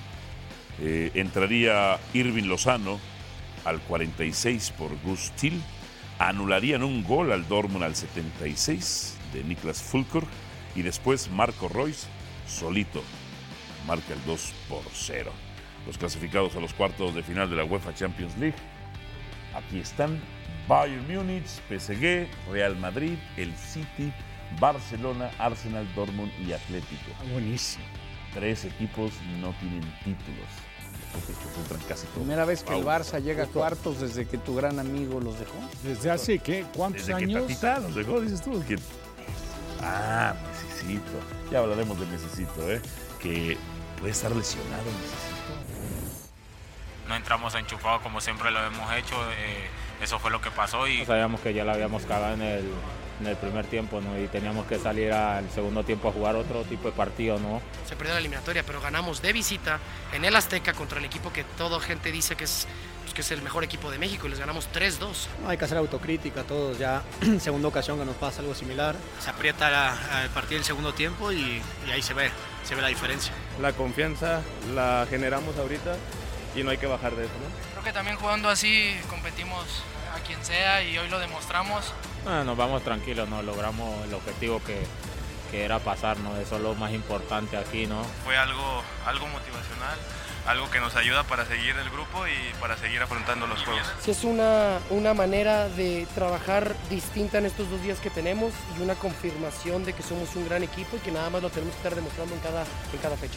Entraría Irving Lozano al 46 por Gus Till. Anularían un gol al Dortmund al 76 de Niklas Füllkrug. Y después Marco Reus solito marca el 2-0. Los clasificados a los cuartos de final de la UEFA Champions League. Aquí están Bayern Múnich, PSG, Real Madrid, el City, Barcelona, Arsenal, Dortmund y Atlético.
Buenísimo.
3 equipos no tienen títulos. Los otros concentran casi todo.
Primera vez que el
Pausa.
Barça llega a cuartos desde que tu gran amigo los dejó.
Desde hace, ¿qué? ¿Cuántos
Desde que
años?
Tatita nos dejó, dices tú. Que... Ah, Necesito. Ya hablaremos de Necesito, ¿eh? Que puede estar lesionado Necesito.
No entramos enchufados como siempre lo hemos hecho, eso fue lo que pasó y
Sabíamos que ya la habíamos cagado en el primer tiempo, ¿no? Y teníamos que salir al segundo tiempo a jugar otro tipo de partido, ¿no?
Se perdió la eliminatoria, pero ganamos de visita en el Azteca contra el equipo que toda gente dice que es el mejor equipo de México y les ganamos 3-2.
Hay que hacer autocrítica todos, ya segunda ocasión que nos pasa algo similar. Se aprieta el partido del segundo tiempo y ahí se ve la diferencia.
La confianza la generamos ahorita y no hay que bajar de eso, ¿no?
Creo que también jugando así competimos a quien sea y hoy lo demostramos.
Nos vamos tranquilos, ¿no? Logramos el objetivo que era pasar, ¿no? Eso es lo más importante aquí, ¿no?
fue algo motivacional, algo que nos ayuda para seguir el grupo y para seguir afrontando los juegos.
Sí, es una manera de trabajar distinta en estos 2 días que tenemos y una confirmación de que somos un gran equipo y que nada más lo tenemos que estar demostrando en cada fecha.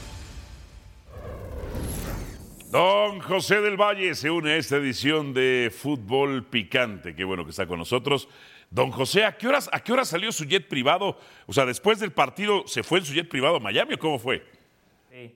Don José del Valle se une a esta edición de Fútbol Picante. Qué bueno que está con nosotros. Don José, ¿a qué hora salió su jet privado? O sea, después del partido, ¿se fue en su jet privado a Miami o cómo fue?
Sí.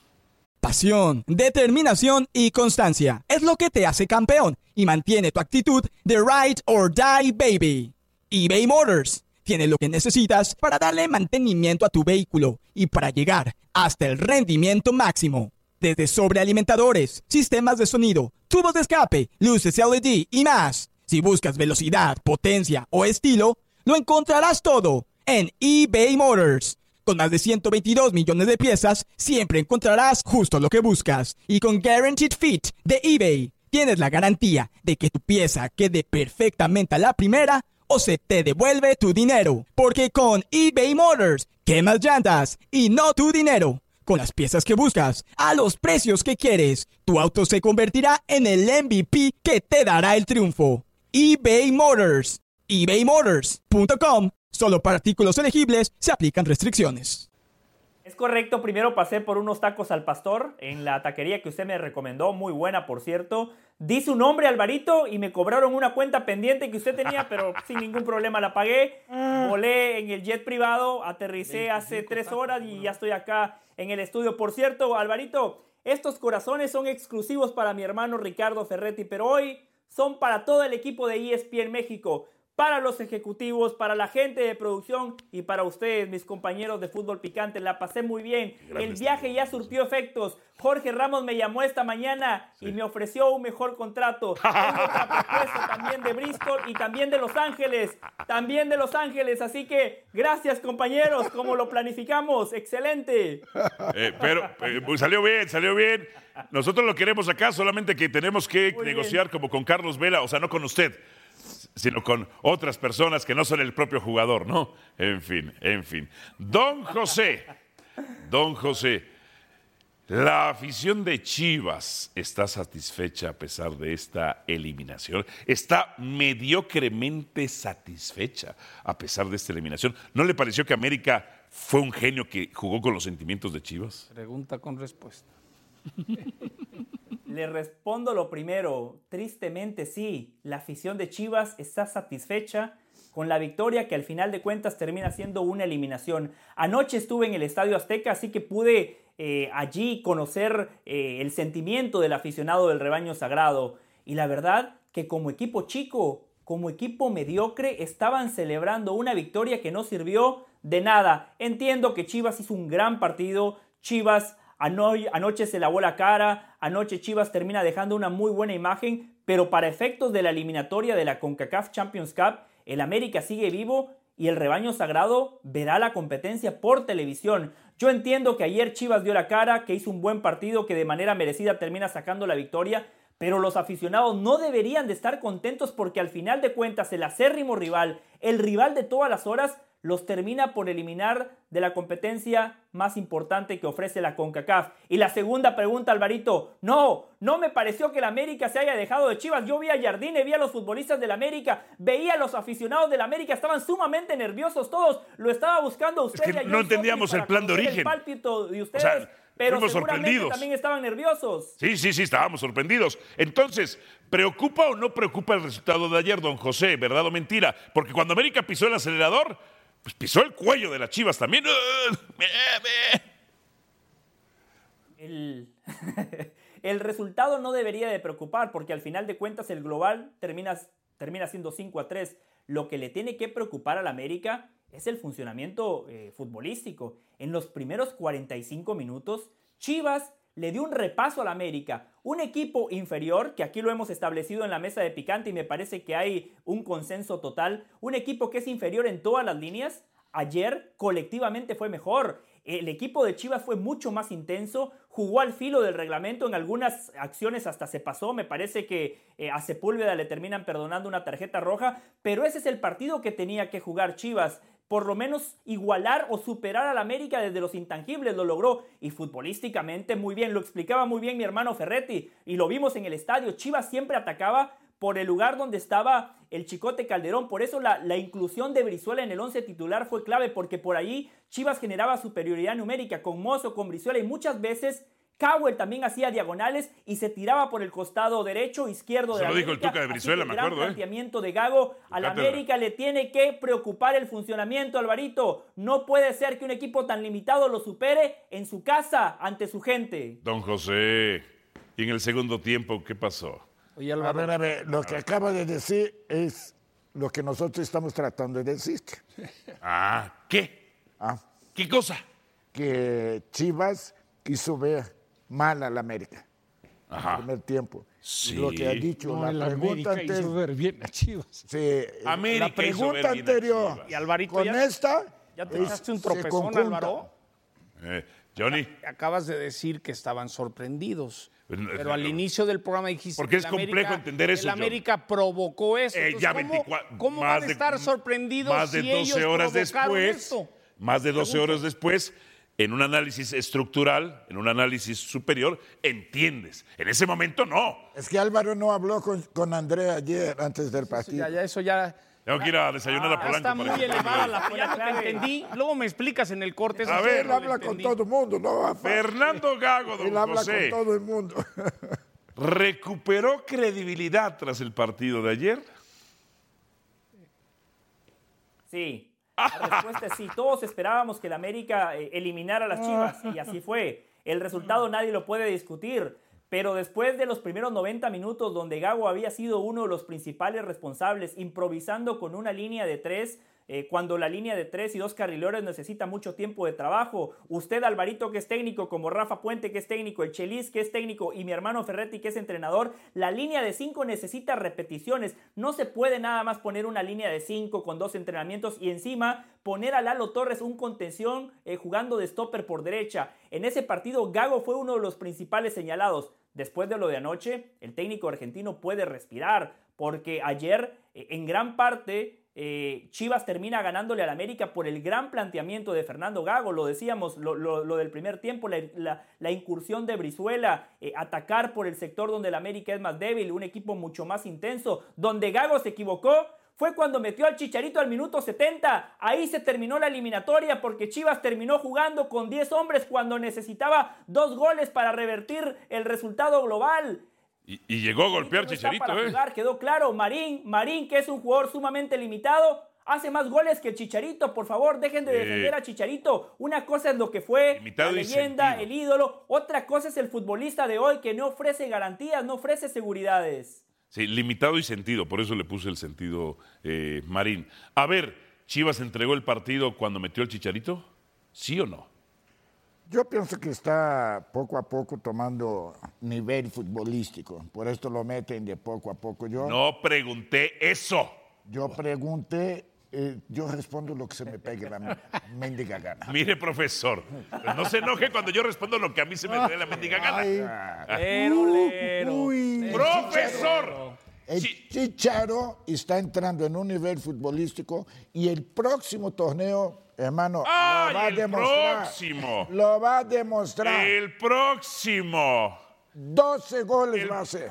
Pasión, determinación y constancia es lo que te hace campeón y mantiene tu actitud de ride or die, baby. eBay Motors tiene lo que necesitas para darle mantenimiento a tu vehículo y para llegar hasta el rendimiento máximo. Desde sobrealimentadores, sistemas de sonido, tubos de escape, luces LED y más. Si buscas velocidad, potencia o estilo, lo encontrarás todo en eBay Motors. Con más de 122 millones de piezas, siempre encontrarás justo lo que buscas. Y con Guaranteed Fit de eBay, tienes la garantía de que tu pieza quede perfectamente a la primera o se te devuelve tu dinero. Porque con eBay Motors, quemas llantas y no tu dinero. Con las piezas que buscas, a los precios que quieres, tu auto se convertirá en el MVP que te dará el triunfo. eBay Motors. ebaymotors.com. Solo para artículos elegibles se aplican restricciones.
Es correcto, primero pasé por unos tacos al pastor en la taquería que usted me recomendó, muy buena por cierto. Di su nombre, Alvarito, y me cobraron una cuenta pendiente que usted tenía, pero sin ningún problema la pagué. Volé en el jet privado, aterricé hace 3 horas y ya estoy acá en el estudio. Por cierto, Alvarito, estos corazones son exclusivos para mi hermano Ricardo Ferretti, pero hoy son para todo el equipo de ESPN México. Para los ejecutivos, para la gente de producción y para ustedes, mis compañeros de Fútbol Picante. La pasé muy bien. El viaje ya surtió efectos. Jorge Ramos me llamó esta mañana y me ofreció un mejor contrato. Tengo otra propuesta también de Bristol y también de Los Ángeles. También de Los Ángeles. Así que gracias, compañeros, como lo planificamos. Excelente.
Pero salió bien. Nosotros lo queremos acá, solamente que tenemos que negociar como con Carlos Vela, o sea, no con usted, sino con otras personas que no son el propio jugador, ¿no? En fin. Don José, la afición de Chivas está satisfecha a pesar de esta eliminación. Está mediocremente satisfecha a pesar de esta eliminación. ¿No le pareció que América fue un genio que jugó con los sentimientos de Chivas?
Pregunta con respuesta.
Le respondo lo primero. Tristemente sí, la afición de Chivas está satisfecha con la victoria que al final de cuentas termina siendo una eliminación. Anoche estuve en el Estadio Azteca, así que pude allí conocer el sentimiento del aficionado del rebaño sagrado. Y la verdad que como equipo chico, como equipo mediocre, estaban celebrando una victoria que no sirvió de nada. Entiendo que Chivas hizo un gran partido. Chivas anoche se lavó la cara, anoche Chivas termina dejando una muy buena imagen, pero para efectos de la eliminatoria de la CONCACAF Champions Cup, el América sigue vivo y el rebaño sagrado verá la competencia por televisión. Yo entiendo que ayer Chivas dio la cara, que hizo un buen partido, que de manera merecida termina sacando la victoria, pero los aficionados no deberían de estar contentos porque al final de cuentas el acérrimo rival, el rival de todas las horas, los termina por eliminar de la competencia más importante que ofrece la CONCACAF. Y la segunda pregunta, Alvarito, no me pareció que el América se haya dejado de Chivas. Yo vi a Jardine, vi a los futbolistas del América, veía a los aficionados del América, estaban sumamente nerviosos todos, lo estaba buscando usted.
Es que no entendíamos el plan de origen.
El pálpito de ustedes.
O sea,
pero
fuimos
seguramente
sorprendidos.
También estaban nerviosos.
Sí, estábamos sorprendidos. Entonces, ¿preocupa o no preocupa el resultado de ayer, don José? ¿Verdad o mentira? Porque cuando América pisó el acelerador, pues pisó el cuello de las Chivas también.
El resultado no debería de preocupar porque al final de cuentas el global termina siendo 5-3. Lo que le tiene que preocupar al América es el funcionamiento futbolístico. En los primeros 45 minutos, Chivas le dio un repaso al América. Un equipo inferior, que aquí lo hemos establecido en la mesa de Picante y me parece que hay un consenso total. Un equipo que es inferior en todas las líneas. Ayer colectivamente fue mejor. El equipo de Chivas fue mucho más intenso, jugó al filo del reglamento, en algunas acciones hasta se pasó, me parece que a Sepúlveda le terminan perdonando una tarjeta roja, pero ese es el partido que tenía que jugar Chivas. por lo menos igualar o superar al América desde los intangibles, lo logró, y futbolísticamente muy bien, lo explicaba muy bien mi hermano Ferretti, y lo vimos en el estadio. Chivas siempre atacaba por el lugar donde estaba el Chicote Calderón, por eso la inclusión de Brizuela en el 11 titular fue clave, porque por ahí Chivas generaba superioridad numérica con Mozo, con Brizuela, y muchas veces Cowell también hacía diagonales y se tiraba por el costado derecho, izquierdo de la América.
Se lo dijo el Tuca de Brizuela, me acuerdo.
El planteamiento de Gago. A la América le tiene que preocupar el funcionamiento, Alvarito. No puede ser que un equipo tan limitado lo supere en su casa, ante su gente.
Don José, ¿y en el segundo tiempo qué pasó?
Oye, a ver, lo que acaba de decir es lo que nosotros estamos tratando de decir.
¿Qué? ¿Qué cosa?
Que Chivas quiso ver mal al América en el primer tiempo.
Sí.
Lo que ha dicho, la pregunta anterior.
Hizo ver bien a Chivas.
Sí,
América
la pregunta anterior.
Y Alvarito,
con esta.
¿Ya te echaste un tropezón, Álvaro?
Johnny.
Acabas de decir que estaban sorprendidos. Pero al inicio del programa dijiste
porque es complejo entender eso.
El América provocó eso.
Ya
¿Cómo van a estar sorprendidos
más de
si
12
ellos
horas
provocaron
después,
esto?
Más de 12 horas después, en un análisis estructural, en un análisis superior, entiendes. En ese momento no.
Es que Álvaro no habló con André ayer antes del partido.
Eso ya.
Tengo que ir a desayunar a Polanco.
Está muy elevada la fuera, ya te entendí. Luego me explicas en el corte.
A ver, él habla con todo el mundo, ¿no?
Fernando Gago, don
Él habla
José,
con todo el mundo.
¿recuperó credibilidad tras el partido de ayer?
Sí. La respuesta es sí. Todos esperábamos que el América eliminara a las Chivas, y así fue. El resultado nadie lo puede discutir. Pero después de los primeros 90 minutos, donde Gago había sido uno de los principales responsables, improvisando con una línea de 3, cuando la línea de 3 y 2 carrileros necesita mucho tiempo de trabajo. Usted, Alvarito, que es técnico, como Rafa Puente, que es técnico, el Chelis, que es técnico, y mi hermano Ferretti, que es entrenador, la línea de 5 necesita repeticiones. No se puede nada más poner una línea de 5 con 2 entrenamientos y encima poner a Lalo Torres un contención jugando de stopper por derecha. En ese partido, Gago fue uno de los principales señalados. Después de lo de anoche, el técnico argentino puede respirar, porque ayer, en gran parte, Chivas termina ganándole al América por el gran planteamiento de Fernando Gago. Lo decíamos, lo del primer tiempo, la incursión de Brizuela, atacar por el sector donde el América es más débil, un equipo mucho más intenso. Donde Gago se equivocó fue cuando metió al Chicharito al minuto 70. Ahí se terminó la eliminatoria, porque Chivas terminó jugando con 10 hombres cuando necesitaba 2 goles para revertir el resultado global.
Y llegó a golpear Chicharito,
para jugar, quedó claro. Marín, que es un jugador sumamente limitado, hace más goles que el Chicharito. Por favor, dejen de defender a Chicharito. Una cosa es lo que fue la leyenda, el ídolo. Otra cosa es el futbolista de hoy, que no ofrece garantías, no ofrece seguridades.
Sí, limitado y sentido, por eso le puse el sentido, Marín. A ver, ¿Chivas entregó el partido cuando metió el Chicharito? ¿Sí o no?
Yo pienso que está poco a poco tomando nivel futbolístico, por esto lo meten de poco a poco.
No pregunté eso.
Yo pregunté, yo respondo lo que se me pegue la mendiga gana.
Mire, profesor, pues no se enoje cuando yo respondo lo que a mí se me dé la mendiga gana. ¡Profesor!
El Chicharo está entrando en un nivel futbolístico y el próximo torneo, hermano, lo va a demostrar. Lo va a demostrar.
El próximo.
12 goles va a hacer.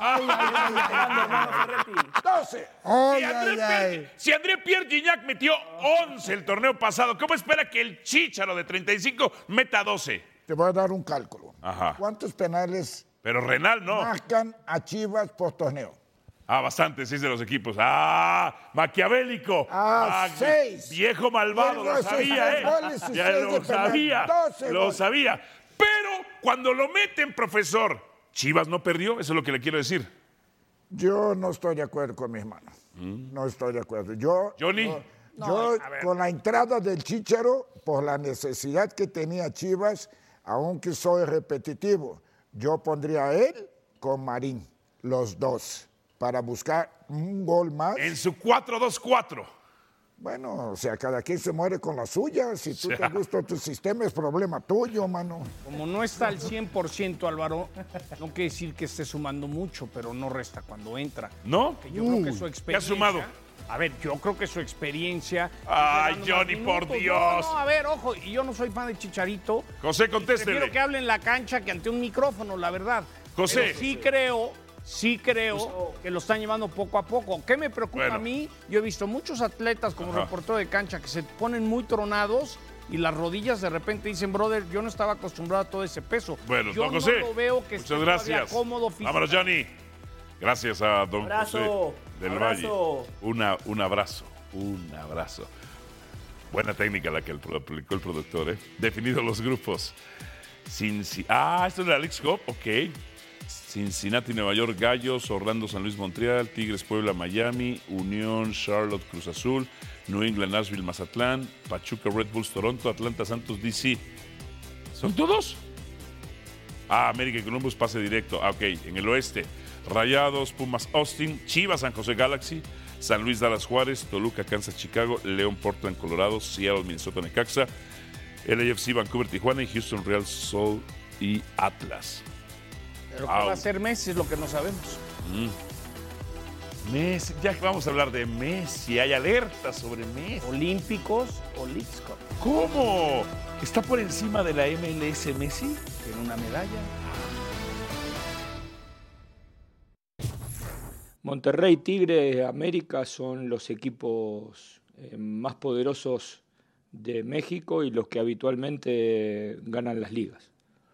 12.
Si André Pierre Gignac metió 11 el torneo pasado, ¿cómo espera que el Chícharo de 35 meta 12?
Te voy a dar un cálculo.
Ajá.
¿Cuántos penales
pero Renal no
marcan a Chivas por torneo?
Bastante, 6 de los equipos. Maquiavélico.
6.
Viejo malvado, lo sabía, Ya lo sabía, lo sabía. Pero cuando lo meten, profesor, ¿Chivas no perdió? Eso es lo que le quiero decir.
Yo no estoy de acuerdo con mi hermano. No estoy de acuerdo.
¿Johnny?
Yo con la entrada del Chícharo, por la necesidad que tenía Chivas, aunque soy repetitivo, yo pondría a él con Marín, los dos, para buscar un gol más.
En su 4-2-4.
Bueno, o sea, cada quien se muere con la suya. Si tú te gusta tu sistema, es problema tuyo, mano.
Como no está al 100%, Álvaro, no quiere decir que esté sumando mucho, pero no resta cuando entra.
¿No?
Que yo creo que su experiencia...
¿Qué ha sumado?
A ver, yo creo que su experiencia...
¡Ay, Johnny, por Dios!
No, a ver, ojo, y yo no soy fan de Chicharito.
José, contéstele.
Prefiero que hable en la cancha que ante un micrófono, la verdad.
José.
Pero sí creo que lo están llevando poco a poco. ¿Qué me preocupa a mí? Yo he visto muchos atletas como reportero de cancha que se ponen muy tronados y las rodillas de repente dicen, brother, yo no estaba acostumbrado a todo ese peso.
Bueno,
yo
don José,
no lo veo que
muchas gracias.
Cómodo físicamente.
Vámonos, Johnny. Gracias a don José del Valle. Un abrazo. Buena técnica la que aplicó el productor, ¿eh? Definido los grupos. esto es la Leagues Cup, ok. Cincinnati, Nueva York, Gallos, Orlando, San Luis, Montreal, Tigres, Puebla, Miami, Unión, Charlotte, Cruz Azul, New England, Nashville, Mazatlán, Pachuca, Red Bulls, Toronto, Atlanta, Santos, DC. ¿Son todos? América y Columbus, pase directo. Ok, en el oeste, Rayados, Pumas, Austin, Chivas, San José Galaxy, San Luis, Dallas, Juárez, Toluca, Kansas, Chicago, León, Portland, Colorado, Seattle, Minnesota, Necaxa, LAFC, Vancouver, Tijuana y Houston, Real Salt y Atlas.
Pero ¿qué va a hacer Messi? Es lo que no sabemos.
Messi, ya que vamos a hablar de Messi, hay alertas sobre Messi.
Olímpicos o Leagues Cup.
¿Cómo? ¿Está por encima de la MLS Messi?
Tiene una medalla.
Monterrey, Tigre, América son los equipos más poderosos de México y los que habitualmente ganan las ligas.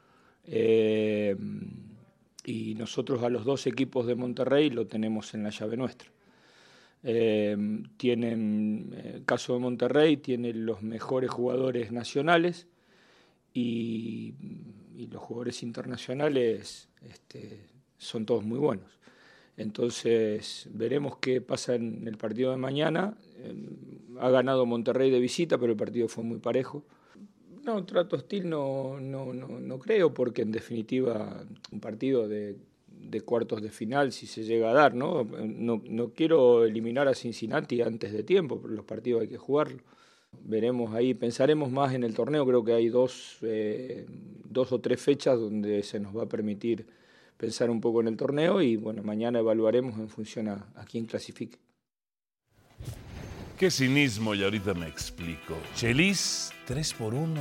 Y nosotros a los dos equipos de Monterrey lo tenemos en la llave nuestra. El caso de Monterrey tiene los mejores jugadores nacionales y los jugadores internacionales son todos muy buenos. Entonces veremos qué pasa en el partido de mañana. Ha ganado Monterrey de visita, pero el partido fue muy parejo. No, trato hostil no creo, porque en definitiva un partido de cuartos de final, si se llega a dar, ¿no? No quiero eliminar a Cincinnati antes de tiempo, pero los partidos hay que jugarlos. Veremos ahí, pensaremos más en el torneo, creo que hay dos o tres fechas donde se nos va a permitir pensar un poco en el torneo y bueno, mañana evaluaremos en función a quién clasifique.
Qué cinismo, y ahorita me explico. Chelis, 3-1.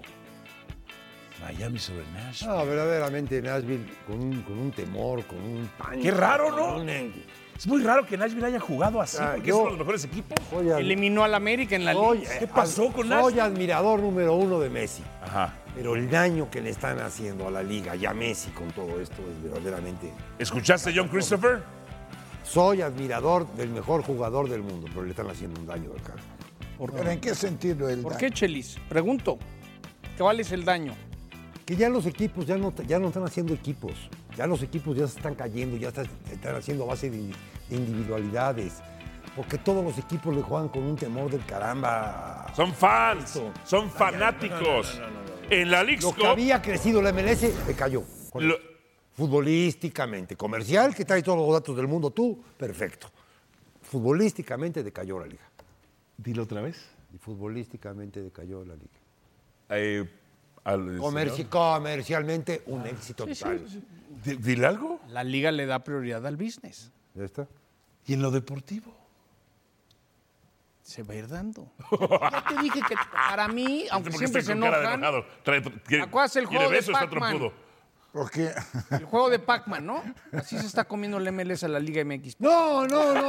Miami sobre Nashville.
No, verdaderamente Nashville con un temor, con un pánico.
Qué raro, ¿no? Es muy raro que Nashville haya jugado así, porque es uno de los mejores equipos.
Eliminó al América en la liga.
¿Qué pasó con Nashville?
Soy admirador número 1 de Messi.
Ajá.
Pero el daño que le están haciendo a la liga y a Messi con todo esto es verdaderamente...
¿Escuchaste, John Christopher?
Soy admirador del mejor jugador del mundo, pero le están haciendo un daño de cara.
¿Pero en qué sentido el daño?
¿Por qué, Chelis? Pregunto. ¿Cuál es el daño?
Que ya los equipos ya no están haciendo equipos. Ya los equipos ya se están cayendo, ya están haciendo a base de individualidades. Porque todos los equipos le juegan con un temor del caramba.
Son fans, son fanáticos. En la Leagues Cup,
lo que había crecido la MLS le cayó. Futbolísticamente, comercial, que trae todos los datos del mundo, tú, perfecto. Futbolísticamente decayó la liga.
Dilo otra vez.
Y futbolísticamente decayó la liga. Comercialmente un éxito total.
Sí. ¿Dile algo?
La liga le da prioridad al business.
¿Ya está?
¿Y en lo deportivo?
Se va a ir dando. Ya te dije que para mí, aunque siempre se enojan... ¿Acuerdas el juego de Pac-Man?
¿Por qué?
El juego de Pac-Man, ¿no? Así se está comiendo el MLS a la Liga MX.
No.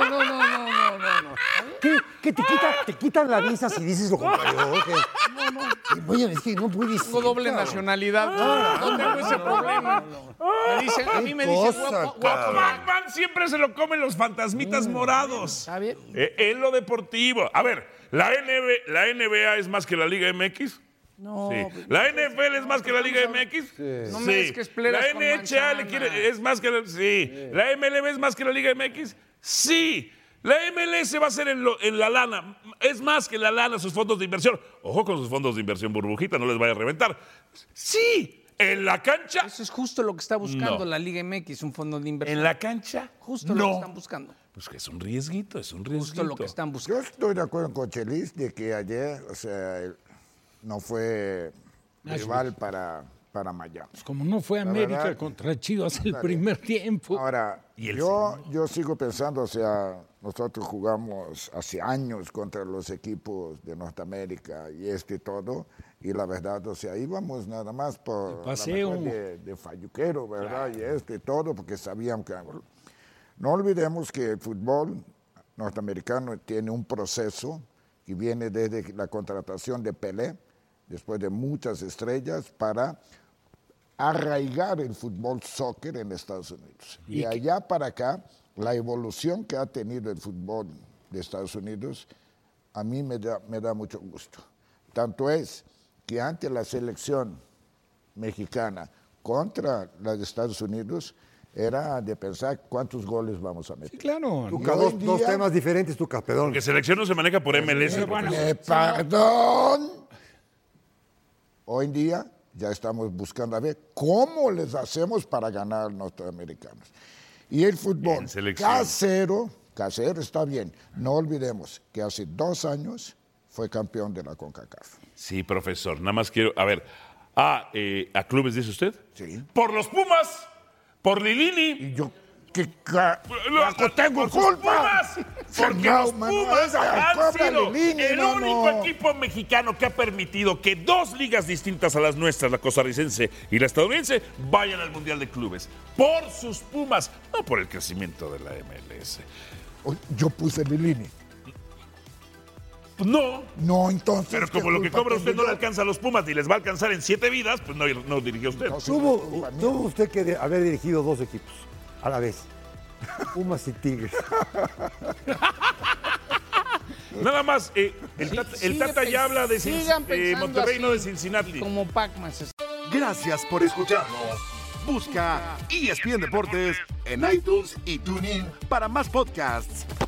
¿Qué te quitan la visa si dices lo contrario? No. Oye, es que no puedes...
Tengo doble nacionalidad. No tengo ese problema. A mí me dicen guapo.
Pac-Man siempre se lo comen los fantasmitas morados.
¿Está bien?
En lo deportivo. A ver, ¿la NBA es más que la Liga MX?
No.
Sí. ¿La NFL es más que la Liga MX?
Sí. No me des que espleras
¿La NHL es más que la... Sí. ¿La MLB es más que la Liga MX? Sí. La MLS va a ser en la lana. Es más que la lana, sus fondos de inversión. Ojo con sus fondos de inversión, burbujita, no les vaya a reventar. Sí. ¿En la cancha?
Eso es justo lo que está buscando la Liga MX, un fondo de inversión.
¿En la cancha?
Justo lo que están buscando.
Pues que es un riesguito.
Justo lo que están buscando.
Yo estoy de acuerdo con Chelis de que ayer, no fue rival para Miami.
Pues como no fue América contra Chivas el primer tiempo.
Ahora, yo sigo pensando, nosotros jugamos hace años contra los equipos de Norteamérica y todo, y la verdad, o sea, íbamos nada más por
paseo
de falluquero, ¿verdad? Claro. Y todo, porque sabíamos que... No olvidemos que el fútbol norteamericano tiene un proceso que viene desde la contratación de Pelé, después de muchas estrellas, para arraigar el fútbol soccer en Estados Unidos. Y allá para acá, la evolución que ha tenido el fútbol de Estados Unidos, a mí me da mucho gusto. Tanto es que ante la selección mexicana contra la de Estados Unidos, era de pensar cuántos goles vamos a meter.
Sí, claro.
Dos temas diferentes, Tuca, perdón.
Porque selección no se maneja por MLS.
Perdón. Hoy en día ya estamos buscando a ver cómo les hacemos para ganar a los norteamericanos. Y el fútbol casero está bien. No olvidemos que hace 2 años fue campeón de la CONCACAF.
Sí, profesor. Nada más quiero... A ver, ¿a clubes dice usted?
Sí.
¡Por los Pumas! ¡Por Lilini!
Y yo... tengo culpa.
Porque los Pumas han sido el único equipo mexicano que ha permitido que 2 ligas distintas a las nuestras, la costarricense y la estadounidense, vayan al Mundial de Clubes. Por sus Pumas, no por el crecimiento de la MLS.
Yo puse Lilini.
No.
No, entonces...
Pero como lo que cobra usted no le alcanza a los Pumas ni les va a alcanzar en 7 vidas, pues no dirigió usted.
Tuvo usted que haber dirigido 2 equipos a la vez. Pumas y Tigres.
Nada más, el Tata ya habla de Monterrey, no de Cincinnati.
Como Pac-Man.
Gracias por escucharnos. Busca ESPN Deportes en iTunes y TuneIn para más podcasts.